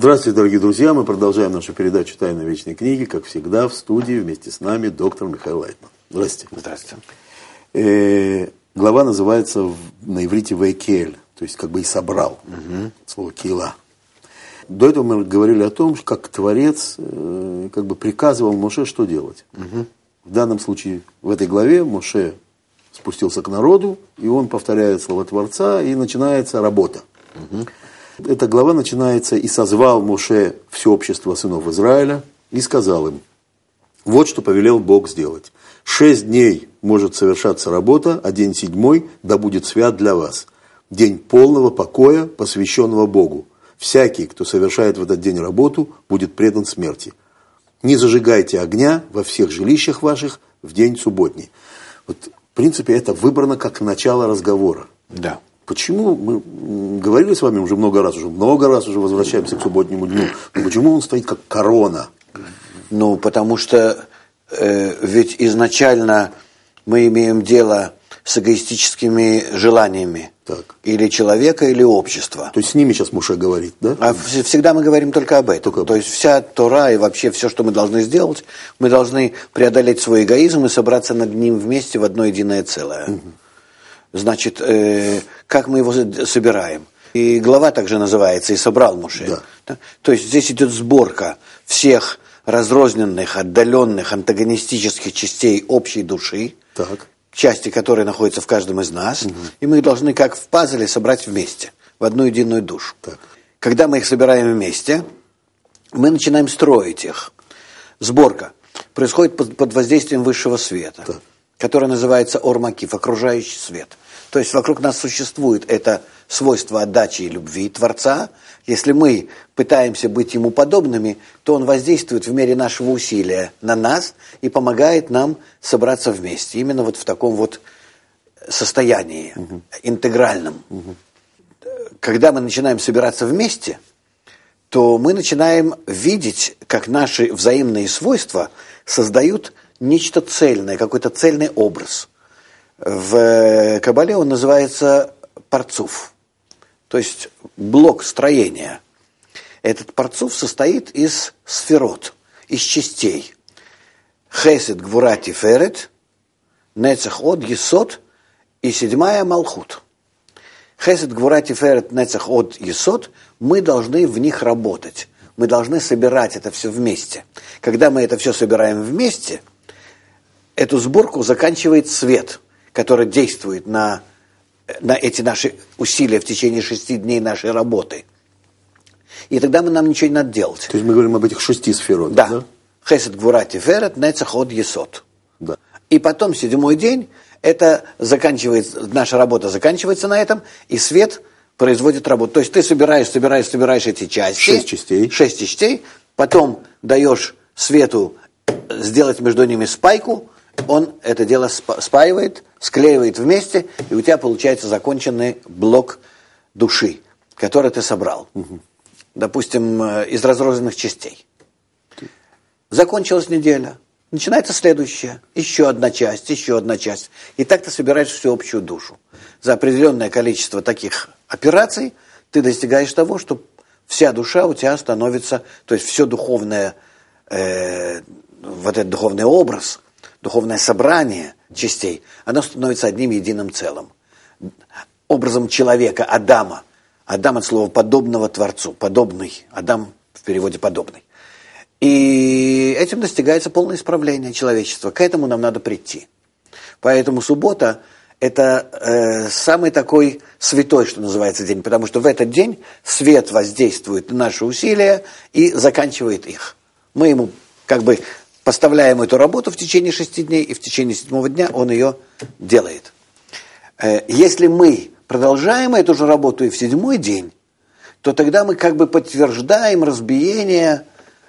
Здравствуйте, дорогие друзья. Мы продолжаем нашу передачу «Тайна вечной книги». Как всегда, в студии вместе с нами доктор Михаил Лайтман. Здравствуйте. Здравствуйте. Глава называется на иврите «Вейкель», то есть как бы и собрал. Слово «кила». До этого мы говорили о том, как Творец как бы приказывал Моше, что делать. В данном случае, в этой главе Моше спустился к народу, и он повторяет слова Творца, и начинается работа. Эта глава начинается: «И созвал Моше все общество сынов Израиля, и сказал им: вот что повелел Бог сделать. 6 дней может совершаться работа, а день 7 да будет свят для вас. День полного покоя, посвященного Богу. Всякий, кто совершает в этот день работу, будет предан смерти. Не зажигайте огня во всех жилищах ваших в день субботний». Вот, в принципе, это выбрано как начало разговора. Да. Почему, мы говорили с вами уже много раз возвращаемся к субботнему дню, но почему он стоит как корона? Ну, потому что ведь изначально мы имеем дело с эгоистическими желаниями. Так. Или человека, или общества. То есть с ними сейчас Моше говорит, да? А всегда мы говорим только об этом. То есть вся Тора и вообще все, что мы должны сделать, мы должны преодолеть свой эгоизм и собраться над ним вместе в одно единое целое. Значит, как мы его собираем? И глава также называется «И собрал Моше». Да. То есть здесь идет сборка всех разрозненных, отдаленных, антагонистических частей общей души, Так. части, которые находятся в каждом из нас, и мы их должны как в пазле собрать вместе, в одну единую душу. Так. Когда мы их собираем вместе, мы начинаем строить их. Сборка происходит под воздействием высшего света, Так. который называется ор-макиф, окружающий свет. То есть вокруг нас существует это свойство отдачи и любви Творца. Если мы пытаемся быть ему подобными, то он воздействует в мере нашего усилия на нас и помогает нам собраться вместе. Именно вот в таком вот состоянии, интегральном. Когда мы начинаем собираться вместе, то мы начинаем видеть, как наши взаимные свойства создают нечто цельное, какой-то цельный образ. В Кабале он называется парцуф, то есть блок строения. Этот парцуф состоит из сферот, из частей. Хесед, Гвура, Тиферет, Нецах, Од, Есод и 7-я Малхут. Хесед, Гвура, Тиферет, Нецах, Од, Есод, мы должны в них работать. Мы должны собирать это все вместе. Когда мы это все собираем вместе, эту сборку заканчивает свет, который действует на эти наши усилия в течение 6 дней нашей работы. И тогда нам ничего не надо делать. То есть мы говорим об этих 6 сферах, да? Хесед, Гвура, Тиферет, Нецах, Од, Есод. Да. И потом 7-й день, наша работа заканчивается на этом, и свет производит работу. То есть ты собираешь эти части. 6 частей. 6 частей, потом даешь свету сделать между ними спайку, он это дело спаивает, склеивает вместе, и у тебя получается законченный блок души, который ты собрал. Допустим, из разрозненных частей. Закончилась неделя, начинается следующая, еще одна часть. И так ты собираешь всю общую душу. За определенное количество таких операций ты достигаешь того, что вся душа у тебя становится, то есть все духовное, вот этот духовный образ, духовное собрание частей, оно становится одним единым целым. Образом человека, Адама. Адам от слова подобного Творцу. Подобный. Адам в переводе подобный. И этим достигается полное исправление человечества. К этому нам надо прийти. Поэтому суббота – это самый такой святой, что называется, день. Потому что в этот день свет воздействует на наши усилия и заканчивает их. Мы ему как бы поставляем эту работу в течение 6 дней, и в течение 7-го дня он ее делает. Если мы продолжаем эту же работу и в 7-й день, то тогда мы как бы подтверждаем разбиение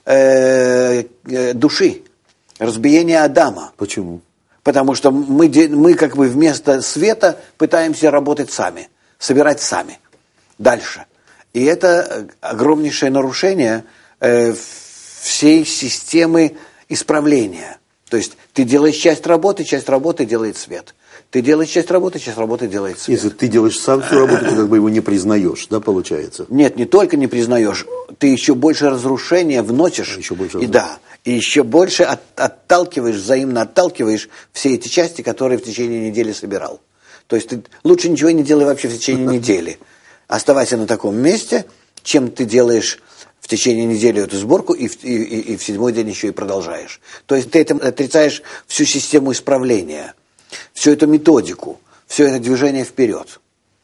души, разбиение Адама. Почему? Потому что мы как бы вместо света пытаемся работать сами, собирать сами. Дальше. И это огромнейшее нарушение всей системы исправления. То есть ты делаешь часть работы делает свет. Ты делаешь часть работы делает свет. Если ты делаешь сам всю работу, ты как бы его не признаешь, да, получается? Нет, не только не признаешь, ты еще больше разрушения вносишь. Еще больше и еще больше взаимно отталкиваешь все эти части, которые в течение недели собирал. То есть ты лучше ничего не делай вообще в течение недели. Оставайся на таком месте, чем ты делаешь в течение недели эту сборку и в седьмой день еще и продолжаешь. То есть ты этим отрицаешь всю систему исправления, всю эту методику, все это движение вперед.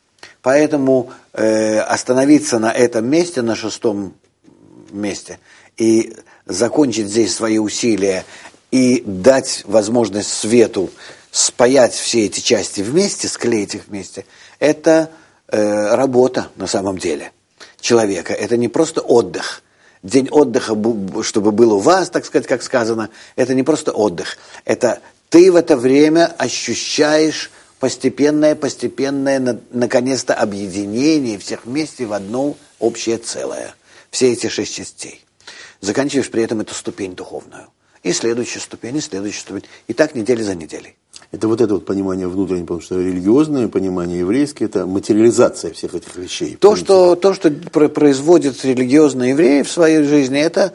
Поэтому остановиться на этом месте, на шестом месте, и закончить здесь свои усилия и дать возможность свету спаять все эти части вместе, склеить их вместе, это работа на самом деле человека. Это не просто отдых. День отдыха, чтобы был у вас, так сказать, как сказано, это не просто отдых. Это ты в это время ощущаешь постепенное, наконец-то, объединение всех вместе в одно общее целое. Все эти 6 частей. Заканчиваешь при этом эту ступень духовную. И следующая ступень, и следующая ступень. И так неделя за неделей. Это вот это вот понимание внутреннее, потому что религиозное понимание еврейское, это материализация всех этих вещей. То, что производит религиозные евреи в своей жизни, это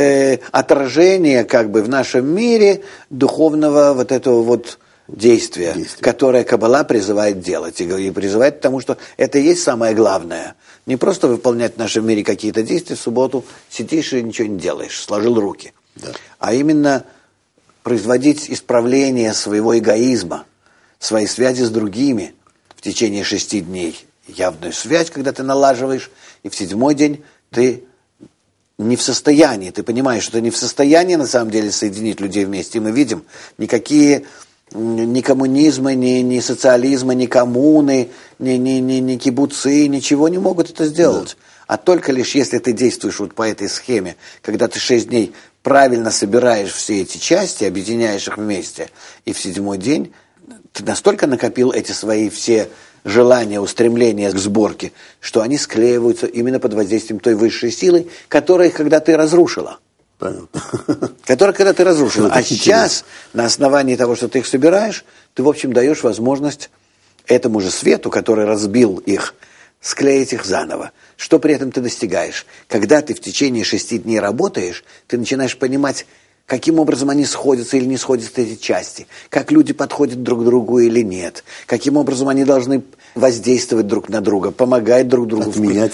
отражение как бы в нашем мире духовного вот этого вот действия, которое Каббала призывает делать. И призывает к тому, что это и есть самое главное. Не просто выполнять в нашем мире какие-то действия, в субботу сидишь и ничего не делаешь, сложил руки. Да. А именно производить исправление своего эгоизма, своей связи с другими в течение 6 дней. Явную связь, когда ты налаживаешь, и в 7-й день ты не в состоянии, ты понимаешь, что ты не в состоянии на самом деле соединить людей вместе. И мы видим, никакие ни коммунизмы, ни социализма, ни коммуны, ни кибуцы, ничего не могут это сделать. Да. А только лишь если ты действуешь вот по этой схеме, когда ты 6 дней правильно собираешь все эти части, объединяешь их вместе, и в 7-й день ты настолько накопил эти свои все желания, устремления к сборке, что они склеиваются именно под воздействием той высшей силы, которая их когда-то и разрушила. Понятно. Которая когда-то разрушила. А сейчас, на основании того, что ты их собираешь, ты, в общем, даешь возможность этому же свету, который разбил их, склеить их заново. Что при этом ты достигаешь? Когда ты в течение 6 дней работаешь, ты начинаешь понимать, каким образом они сходятся или не сходятся эти части, как люди подходят друг к другу или нет, каким образом они должны воздействовать друг на друга, помогать друг другу. Отменять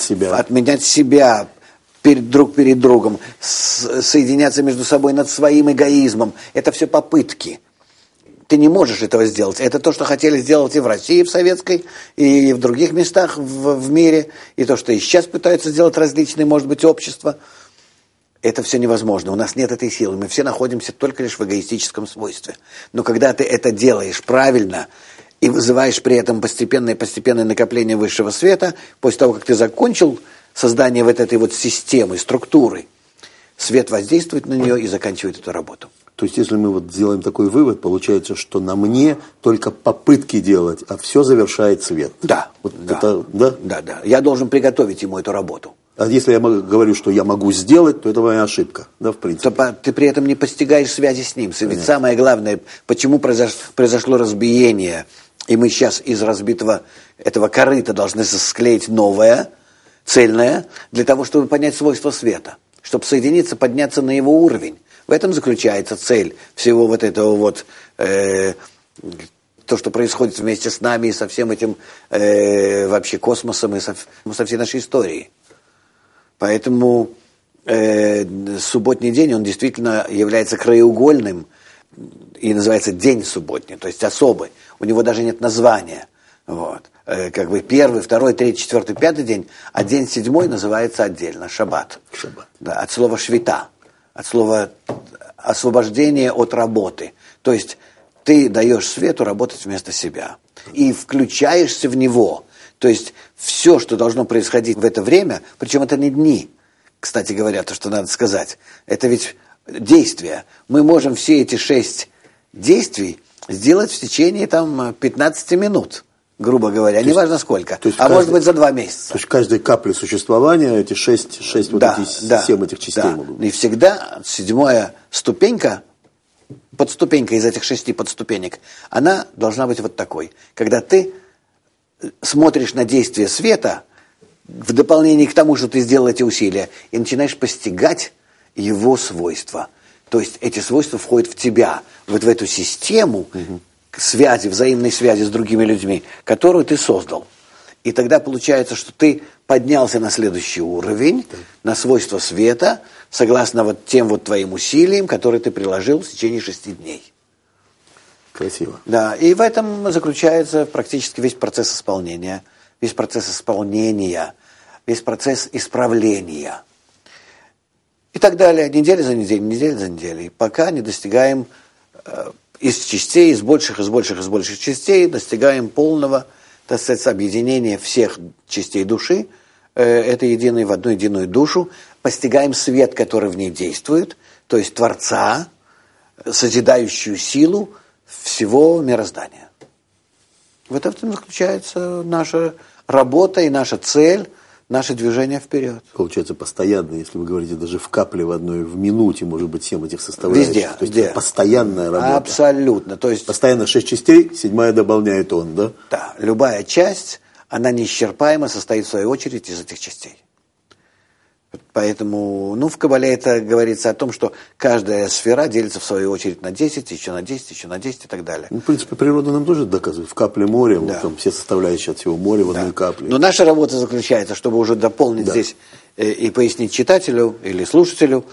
себя. Друг перед другом, соединяться между собой над своим эгоизмом. Это все попытки. Ты не можешь этого сделать. Это то, что хотели сделать и в России, в советской, и в других местах в мире, и то, что и сейчас пытаются сделать различные, может быть, общества. Это все невозможно. У нас нет этой силы. Мы все находимся только лишь в эгоистическом свойстве. Но когда ты это делаешь правильно и вызываешь при этом постепенное накопление высшего света, после того, как ты закончил создание вот этой вот системы, структуры, свет воздействует на нее и заканчивает эту работу. То есть, если мы вот сделаем такой вывод, получается, что на мне только попытки делать, а все завершает свет. Да. Вот да. Это, да? Да. Я должен приготовить ему эту работу. А если я говорю, что я могу сделать, то это моя ошибка, да, в принципе. Ты при этом не постигаешь связи с ним. Ведь самое главное, почему произошло разбиение, и мы сейчас из разбитого этого корыта должны склеить новое, цельное, для того, чтобы понять свойства света, чтобы соединиться, подняться на его уровень. В этом заключается цель всего вот этого вот, то, что происходит вместе с нами и со всем этим вообще космосом и со всей нашей историей. Поэтому субботний день, он действительно является краеугольным и называется день субботний, то есть особый. У него даже нет названия. Вот. Как бы 1, 2, 3, 4, 5 день, а день 7 называется отдельно, шаббат. Да, от слова швита, от слова освобождение от работы. То есть ты даешь свету работать вместо себя и включаешься в него. То есть все, что должно происходить в это время, причем это не дни, кстати говоря, то, что надо сказать, это ведь действия. Мы можем все эти 6 действий сделать в течение 15 минут. Грубо говоря, неважно сколько, может быть за 2 месяца. То есть каждой капли существования эти 7 этих частей будут. И всегда 7-я ступенька подступенька из этих 6 подступенек, она должна быть вот такой. Когда ты смотришь на действие света, в дополнение к тому, что ты сделал эти усилия, и начинаешь постигать его свойства. То есть эти свойства входят в тебя, вот в эту систему связи, взаимной связи с другими людьми, которую ты создал. И тогда получается, что ты поднялся на следующий уровень, на свойства света, согласно вот тем вот твоим усилиям, которые ты приложил в течение 6 дней. Красиво. Да, и в этом заключается практически весь процесс исполнения, весь процесс исправления. И так далее, неделя за неделей, пока не достигаем из частей, из больших частей, достигаем полного, так сказать, объединения всех частей души, это в одну единую душу, постигаем свет, который в ней действует, то есть Творца, созидающую силу всего мироздания. В этом заключается наша работа и наша цель, наше движение вперед. Получается постоянно, если вы говорите, даже в капле в одной, в минуте, может быть, 7 этих составляющих. Везде, то есть везде. Постоянная работа. Абсолютно. То есть, постоянно 6 частей, 7-я дополняет он, да? Да, любая часть, она неисчерпаемо состоит в свою очередь из этих частей. Поэтому, в Кабале это говорится о том, что каждая сфера делится в свою очередь на 10, еще на 10, еще на 10 и так далее. В принципе, природа нам тоже доказывает. В капле моря, Да. вот там все составляющие от всего моря в одной капле. Но наша работа заключается, чтобы уже дополнить здесь и пояснить читателю или слушателю,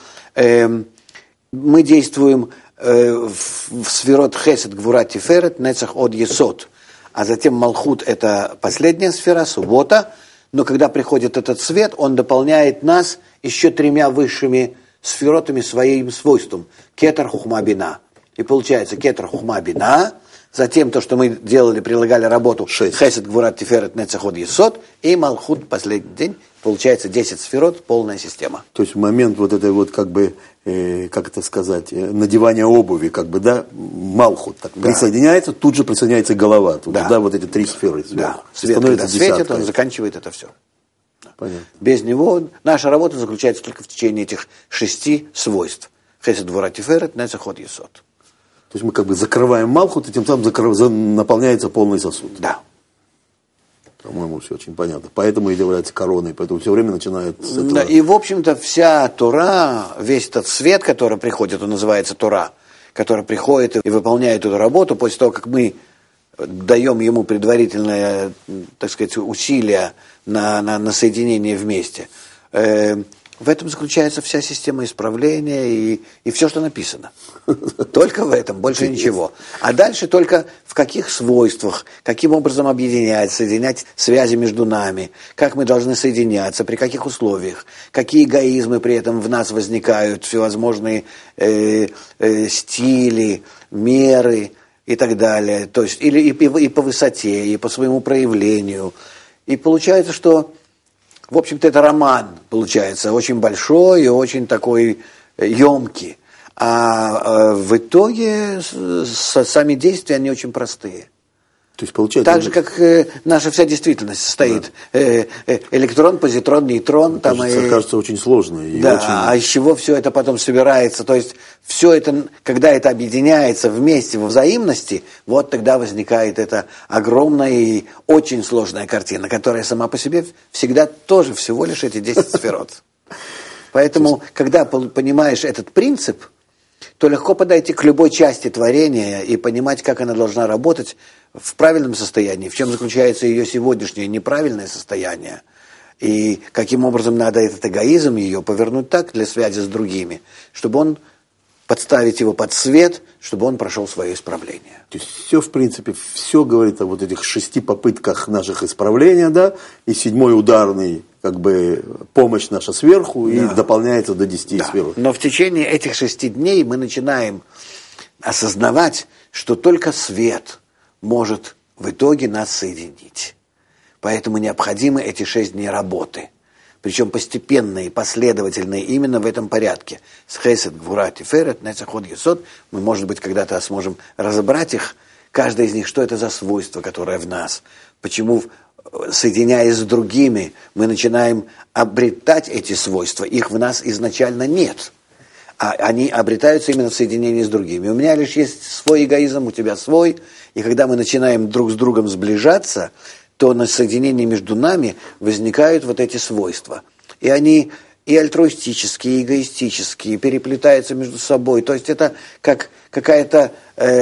мы действуем в сферот Хесед, Гвура, Тиферет, Нецах, Од, Есод. А затем Малхут – это последняя сфера, суббота. Но когда приходит этот свет, он дополняет нас еще 3 высшими сферотами своим свойством. Кетер, Хухма, Бина. И получается Кетер, Хухма, Бина. Затем то, что мы делали, прилагали работу Хесед, Гвурат, Тиферет, Нецах, Од, Есод. И Малхут, последний день. Получается 10 сферот, полная система. То есть в момент вот этой вот как бы, как это сказать, надевания обуви, как бы, да, Малхут так присоединяется, тут же присоединяется голова. Тут же, вот эти 3 сферы сверху. Да, свет, когда светит, он заканчивает это все. Понятно. Без него наша работа заключается только в течение этих 6 свойств. Хесед, Гвура, Тиферет, Нецах, Од, Есод. То есть мы как бы закрываем Малхут, и тем самым наполняется полный сосуд. Да. По-моему, все очень понятно. Поэтому и является короной, поэтому все время начинает с этого. Да, и, в общем-то, вся Тора, весь этот свет, который приходит, он называется Тора, который приходит и выполняет эту работу после того, как мы даем ему предварительное, так сказать, усилие на соединение вместе. В этом заключается вся система исправления и все, что написано. Только в этом, больше ничего. А дальше только в каких свойствах, каким образом объединять, соединять связи между нами, как мы должны соединяться, при каких условиях, какие эгоизмы при этом в нас возникают, всевозможные стили, меры и так далее. То есть и по высоте, и по своему проявлению. И получается, что в общем-то, это роман, получается, очень большой и очень такой емкий. А в итоге сами действия, они очень простые. То есть, получается... Так же, как наша вся действительность состоит. Электрон, позитрон, нейтрон. Кажется, очень сложно. А из чего все это потом собирается? То есть, все это, когда это объединяется вместе во взаимности, вот тогда возникает эта огромная и очень сложная картина, которая сама по себе всегда тоже всего лишь эти 10 сферот. Поэтому, когда понимаешь этот принцип, то легко подойти к любой части творения и понимать, как она должна работать в правильном состоянии, в чем заключается ее сегодняшнее неправильное состояние, и каким образом надо этот эгоизм ее повернуть так для связи с другими, чтобы он подставить его под свет, чтобы он прошел свое исправление. То есть все, в принципе, все говорит о вот этих 6 попытках наших исправления, да, и 7-й ударный, как бы, помощь наша сверху, и дополняется до 10 сверху. Но в течение этих 6 дней мы начинаем осознавать, что только свет может в итоге нас соединить. Поэтому необходимы эти 6 дней работы. Причем постепенные, последовательные, именно в этом порядке. С Хесед, Гвура, Тиферет, Нецах, Од, Есод. Мы, может быть, когда-то сможем разобрать их, каждое из них, что это за свойство, которое в нас. Почему, соединяясь с другими, мы начинаем обретать эти свойства. Их в нас изначально нет. А они обретаются именно в соединении с другими. У меня лишь есть свой эгоизм, у тебя свой. И когда мы начинаем друг с другом сближаться, то на соединении между нами возникают вот эти свойства. И они и альтруистические, и эгоистические, переплетаются между собой. То есть это как какая-то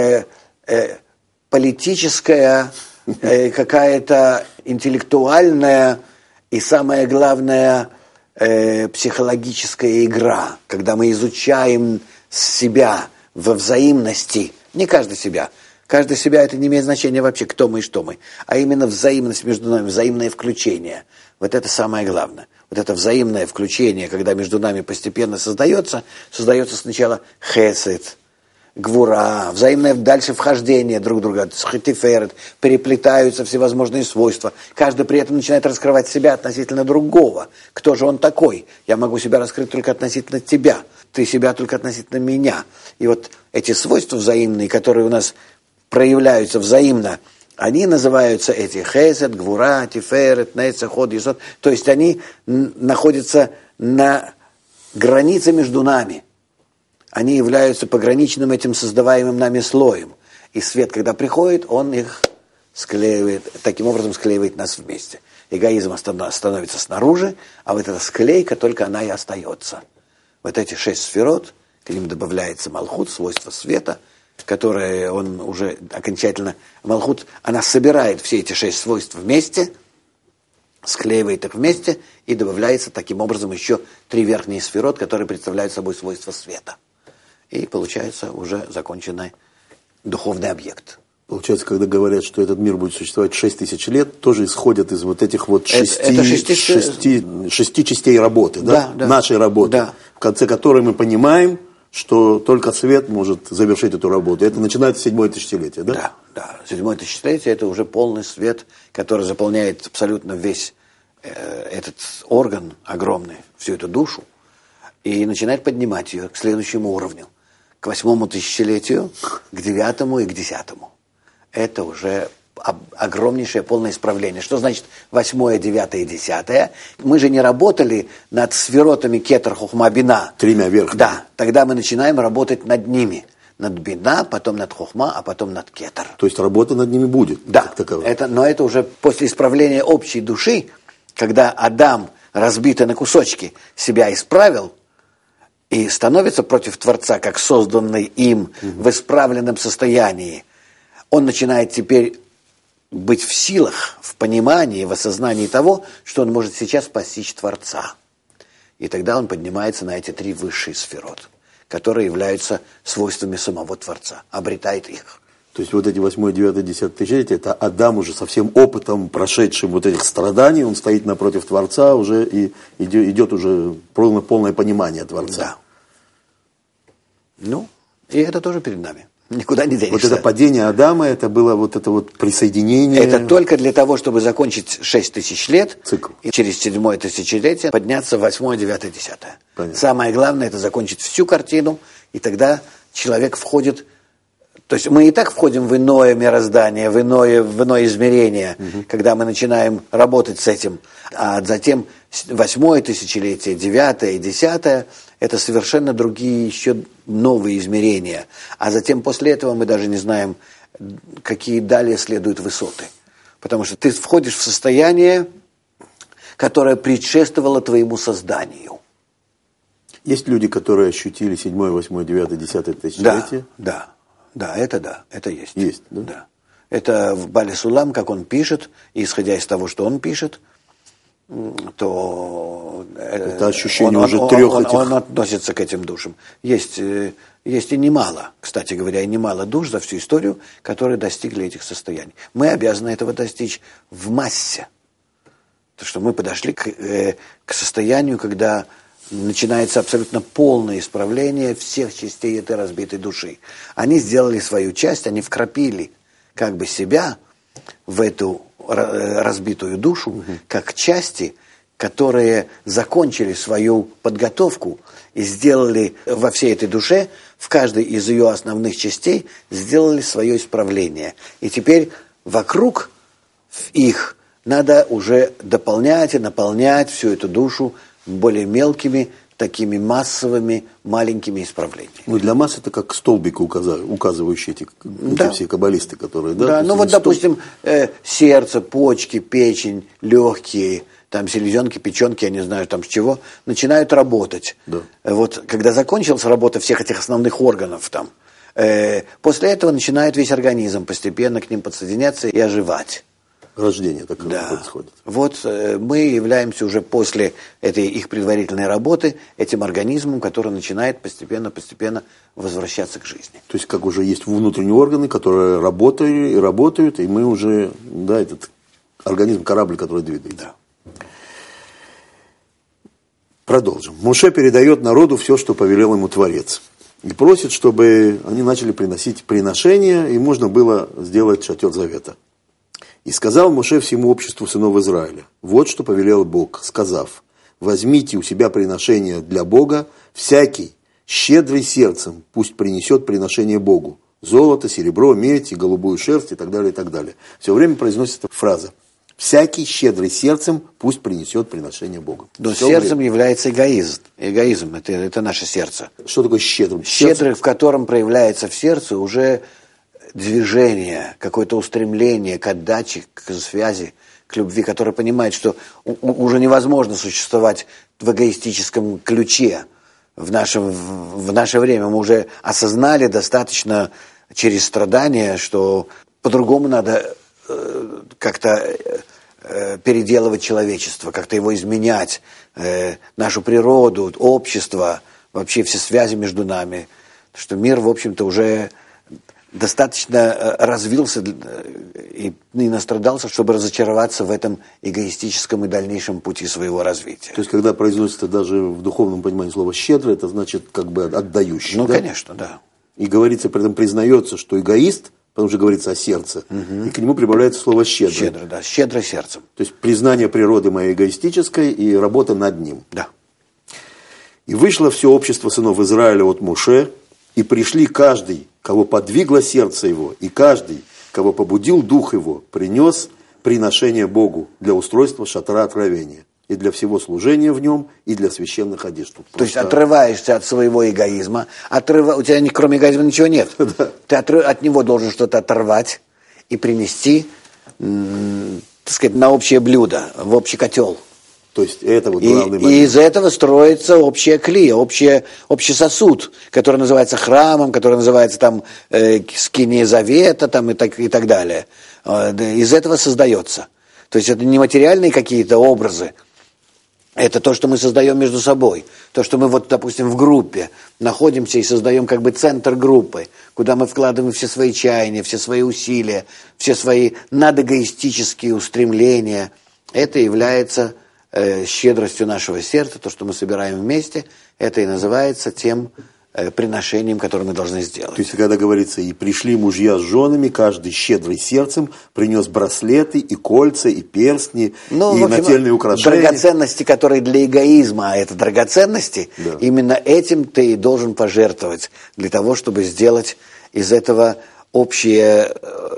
политическая, какая-то интеллектуальная и, самое главное, психологическая игра, когда мы изучаем себя во взаимности, не каждый себя. Каждый себя это не имеет значения вообще, кто мы и что мы, а именно взаимность между нами, взаимное включение. Вот это самое главное. Вот это взаимное включение, когда между нами постепенно создается сначала хесед, гвура, взаимное дальше вхождение друг друга, тиферет, переплетаются всевозможные свойства. Каждый при этом начинает раскрывать себя относительно другого. Кто же он такой? Я могу себя раскрыть только относительно тебя, ты себя только относительно меня. И вот эти свойства взаимные, которые у нас проявляются взаимно, они называются эти хесед, гвура, тиферет, нецех, ход, есод. То есть они находятся на границе между нами. Они являются пограничным этим создаваемым нами слоем. И свет, когда приходит, он их склеивает, таким образом склеивает нас вместе. Эгоизм становится снаружи, а вот эта склейка, только она и остается. Вот эти 6 сферот, к ним добавляется малхут, свойство света, которое он уже окончательно... Малхут, она собирает все эти 6 свойств вместе, склеивает их вместе, и добавляется таким образом еще 3 верхние сферот, которые представляют собой свойства света. И получается уже законченный духовный объект. Получается, когда говорят, что этот мир будет существовать 6000 лет, тоже исходят из вот этих вот 6 частей работы, да? Нашей работы, да. В конце которой мы понимаем, что только свет может завершить эту работу. Это начинается 7-е тысячелетие, да? Да. 7-е тысячелетие – это уже полный свет, который заполняет абсолютно весь этот орган огромный, всю эту душу, и начинает поднимать ее к следующему уровню. К 8-му тысячелетию, к 9-му и к 10-му. Это уже огромнейшее полное исправление. Что значит 8-е, 9-е и 10-е? Мы же не работали над сферотами кетер, хохма, бина. 3 верхних. Да, тогда мы начинаем работать над ними. Над бина, потом над хохма, а потом над кетер. То есть работа над ними будет? Да, но это уже после исправления общей души, когда Адам, разбитый на кусочки, себя исправил, и становится против Творца, как созданный им в исправленном состоянии, он начинает теперь быть в силах, в понимании, в осознании того, что он может сейчас постичь Творца. И тогда он поднимается на эти 3 высшие сферот, которые являются свойствами самого Творца, обретает их. То есть вот эти 8, 9, 10 тысячелетия, это Адам уже со всем опытом, прошедшим вот этих страданий, он стоит напротив Творца уже и идет уже полное понимание Творца. Да. И это тоже перед нами. Никуда не денешься. Вот это падение Адама, это было вот это вот присоединение. Это только для того, чтобы закончить 6 тысяч лет, цикл. И через 7-е тысячелетие подняться в 8, 9, 10. Понятно. Самое главное, это закончить всю картину, и тогда человек входит... То есть мы и так входим в иное мироздание, в иное измерение, когда мы начинаем работать с этим. А затем 8-е тысячелетие, 9-е и 10-е – это совершенно другие еще новые измерения. А затем после этого мы даже не знаем, какие далее следуют высоты. Потому что ты входишь в состояние, которое предшествовало твоему созданию. Есть люди, которые ощутили 7-е, 8-е, 9-е, 10-е тысячелетие? Да, это есть. Есть, да? Это в Бале Сулам, как он пишет, и исходя из того, что он пишет, то это ощущение уже 3 этих... Он относится к этим душам. Есть и немало, кстати говоря, и немало душ за всю историю, которые достигли этих состояний. Мы обязаны этого достичь в массе. Потому что мы подошли к состоянию, когда начинается абсолютно полное исправление всех частей этой разбитой души. Они сделали свою часть, они вкрапили как бы себя в эту разбитую душу, как части, которые закончили свою подготовку и сделали во всей этой душе, в каждой из ее основных частей, сделали свое исправление. И теперь вокруг их надо уже дополнять и наполнять всю эту душу более мелкими такими массовыми маленькими исправлениями. Ну, для масс это как столбик, указывающие эти все каббалисты, которые... Да, ну вот, допустим, сердце, почки, печень, легкие, там селезенки, печенки, я не знаю там с чего, начинают работать. Да. Вот когда закончилась работа всех этих основных органов там, после этого начинает весь организм постепенно к ним подсоединяться и оживать. Рождение такое происходит. Вот мы являемся уже после этой их предварительной работы этим организмом, который начинает постепенно возвращаться к жизни. То есть как уже есть внутренние органы, которые работают, и мы уже, да, этот организм, корабль, который двигается. Да. Продолжим. Моше передает народу все, что повелел ему Творец. И просит, чтобы они начали приносить приношения, и можно было сделать шатер завета. И сказал Моше всему обществу сынов Израиля: вот что повелел Бог, сказав: возьмите у себя приношение для Бога, всякий, щедрый сердцем, пусть принесет приношение Богу. Золото, серебро, медь и голубую шерсть и так далее, и так далее. Все время произносится фраза: всякий, щедрый сердцем, пусть принесет приношение Богу. Но сердцем является эгоизм, это наше сердце. Что такое щедрым? Щедрый, в котором проявляется в сердце уже движение, какое-то устремление к отдаче, к связи, к любви, которое понимает, что уже невозможно существовать в эгоистическом ключе в наше время. Мы уже осознали достаточно через страдания, что по-другому надо как-то переделывать человечество, как-то его изменять, нашу природу, общество, вообще все связи между нами. Что мир, в общем-то, уже достаточно развился и настрадался, чтобы разочароваться в этом эгоистическом и дальнейшем пути своего развития. То есть, когда произносится даже в духовном понимании слово «щедрый», это значит как бы отдающий. Ну, да? Конечно, да. И говорится, при этом признается, что эгоист, потому что говорится о сердце, и к нему прибавляется слово «щедрый». Щедрый, да, щедрый сердцем. То есть, признание природы моей эгоистической и работа над ним. Да. И вышло все общество сынов Израиля от Моше, и пришли каждый, кого подвигло сердце его, и каждый, кого побудил дух его, принес приношение Богу для устройства шатра откровения, и для всего служения в нем, и для священных одежд. То есть отрываешься от своего эгоизма, у тебя кроме эгоизма ничего нет. Ты от него должен что-то оторвать и принести, так сказать, на общее блюдо, в общий котел. То есть это вот главный момент. И из этого строится общая клия, общий сосуд, который называется храмом, который называется там скиния завета там, и так далее. Из этого создается. То есть это не материальные какие-то образы, это то, что мы создаем между собой. То, что мы, вот, допустим, в группе находимся и создаем как бы центр группы, куда мы вкладываем все свои чаяния, все свои усилия, все свои надэгоистические устремления. Это является щедростью нашего сердца, то, что мы собираем вместе, это и называется тем приношением, которое мы должны сделать. То есть, когда говорится, и пришли мужья с женами, каждый щедрый сердцем принес браслеты, и кольца, и перстни, и нательные украшения. Драгоценности, которые для эгоизма, а это драгоценности, да. Именно этим ты и должен пожертвовать, для того, чтобы сделать из этого общую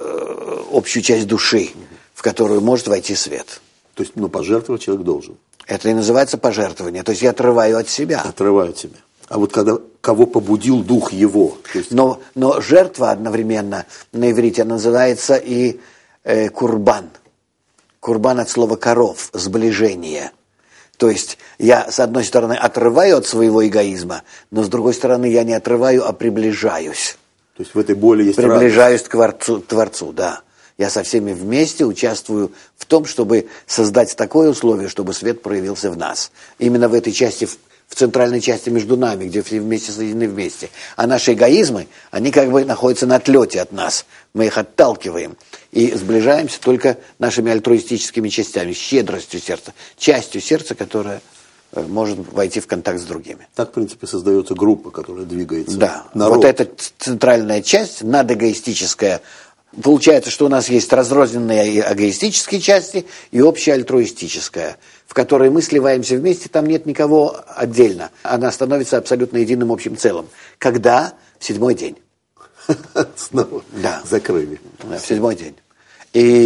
часть души, в которую может войти свет. То есть, пожертвовать человек должен. Это и называется пожертвование. То есть я отрываю от себя. Отрываю от себя. А вот когда кого побудил дух его. Есть... Но жертва одновременно на иврите называется и курбан. Курбан от слова коров, сближение. То есть я, с одной стороны, отрываю от своего эгоизма, но с другой стороны, я не отрываю, а приближаюсь. То есть в этой боли есть приближаюсь к Творцу, да. Я со всеми вместе участвую в том, чтобы создать такое условие, чтобы свет проявился в нас. Именно в этой части, в центральной части между нами, где все вместе соединены вместе. А наши эгоизмы, они как бы находятся на отлете от нас. Мы их отталкиваем. И сближаемся только нашими альтруистическими частями, щедростью сердца, частью сердца, которая может войти в контакт с другими. Так, в принципе, создается группа, которая двигается. Да, народ. Вот эта центральная часть, надэгоистическая. Получается, что у нас есть разрозненные эгоистические части и общая альтруистическая, в которой мы сливаемся вместе, там нет никого отдельно. Она становится абсолютно единым общим целым. Когда? В 7-й день. Снова закрыли. Да, в 7-й день. И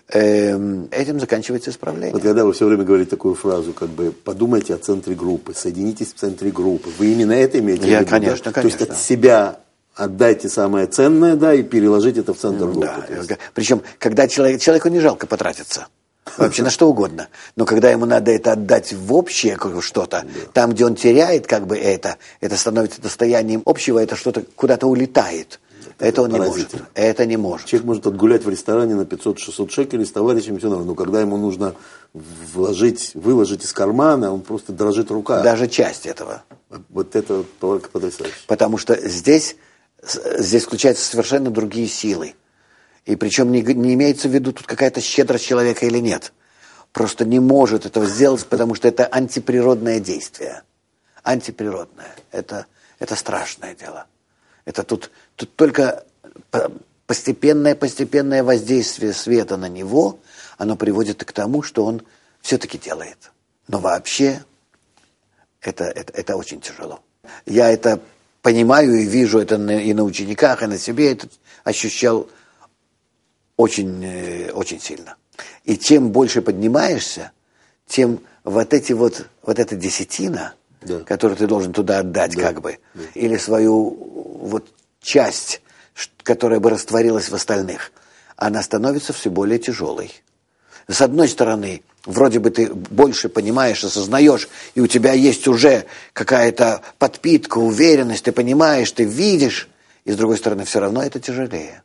этим заканчивается исправление. Вот когда вы все время говорите такую фразу, как бы, подумайте о центре группы, соединитесь в центре группы. Вы именно это имеете в виду? Конечно, да? конечно. То есть от себя отдайте самое ценное, да, и переложите это в центр группы. Да. Причем, когда человеку не жалко потратиться. Вообще на что угодно. Но когда ему надо это отдать в общее что-то, там, где он теряет как бы это становится достоянием общего, это что-то куда-то улетает. Это он не может. Это не может. Человек может отгулять в ресторане на 500-600 шекелей с товарищами, все нормально. Но когда ему нужно выложить из кармана, он просто дрожит рука. Даже часть этого. Вот это только потрясающе. Потому что здесь включаются совершенно другие силы. И причем не имеется в виду тут какая-то щедрость человека или нет. Просто не может этого сделать, потому что это антиприродное действие. Антиприродное. Это страшное дело. Это тут только постепенное воздействие света на него, оно приводит к тому, что он все-таки делает. Но вообще это очень тяжело. Я это понимаю и вижу это и на учениках, и на себе это ощущал очень, очень сильно. И чем больше поднимаешься, тем вот эта десятина, да, которую ты должен туда отдать, да, как бы, да, или свою вот часть, которая бы растворилась в остальных, она становится все более тяжелой. С одной стороны, вроде бы ты больше понимаешь, осознаешь, и у тебя есть уже какая-то подпитка, уверенность, ты понимаешь, ты видишь, и с другой стороны, все равно это тяжелее.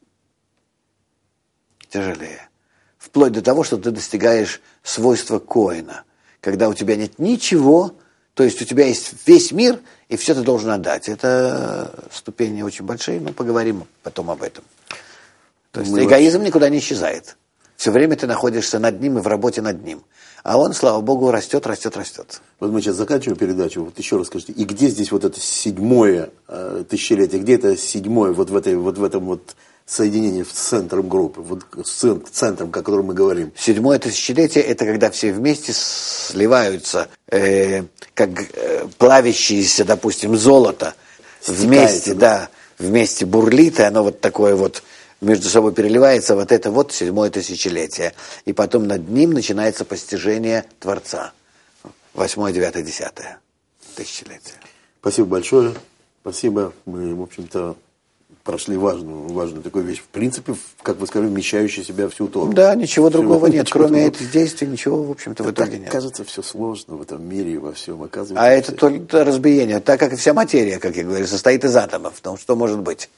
Тяжелее. Вплоть до того, что ты достигаешь свойства Коэна, когда у тебя нет ничего, то есть у тебя есть весь мир, и все ты должен отдать. Это ступени очень большие, но поговорим потом об этом. То есть эгоизм никуда не исчезает. Все время ты находишься над ним и в работе над ним. А он, слава Богу, растет. Вот мы сейчас заканчиваем передачу. Вот еще раз скажите, и где здесь вот это 7-е тысячелетие, где это 7-е вот в этом вот соединение с центром группы, вот с центром, о котором мы говорим? 7-е тысячелетие – это когда все вместе сливаются, как плавящееся, допустим, золото. Вместе, да, вместе бурлит, и оно вот такое вот между собой переливается, вот это вот 7-е тысячелетие. И потом над ним начинается постижение Творца. 8-е, 9-е, 10-е тысячелетие. Спасибо большое. Спасибо. Мы, в общем-то, прошли важную такую вещь. В принципе, как вы сказали, вмещающую в себя всю Тору. Да, ничего другого нет. Кроме этих действий, ничего, в общем-то, в итоге нет. Кажется, все сложно в этом мире и во всем. Оказывается, а это только разбиение. Так как и вся материя, как я говорю, состоит из атомов. Ну, что может быть?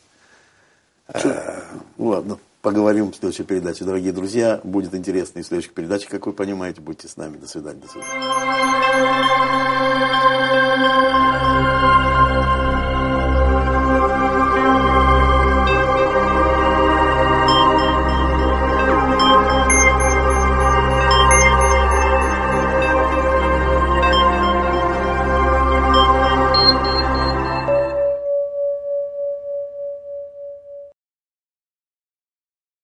Ладно, поговорим в следующей передаче. Дорогие друзья, будет интересно и в следующих передачах, как вы понимаете. Будьте с нами. До свидания.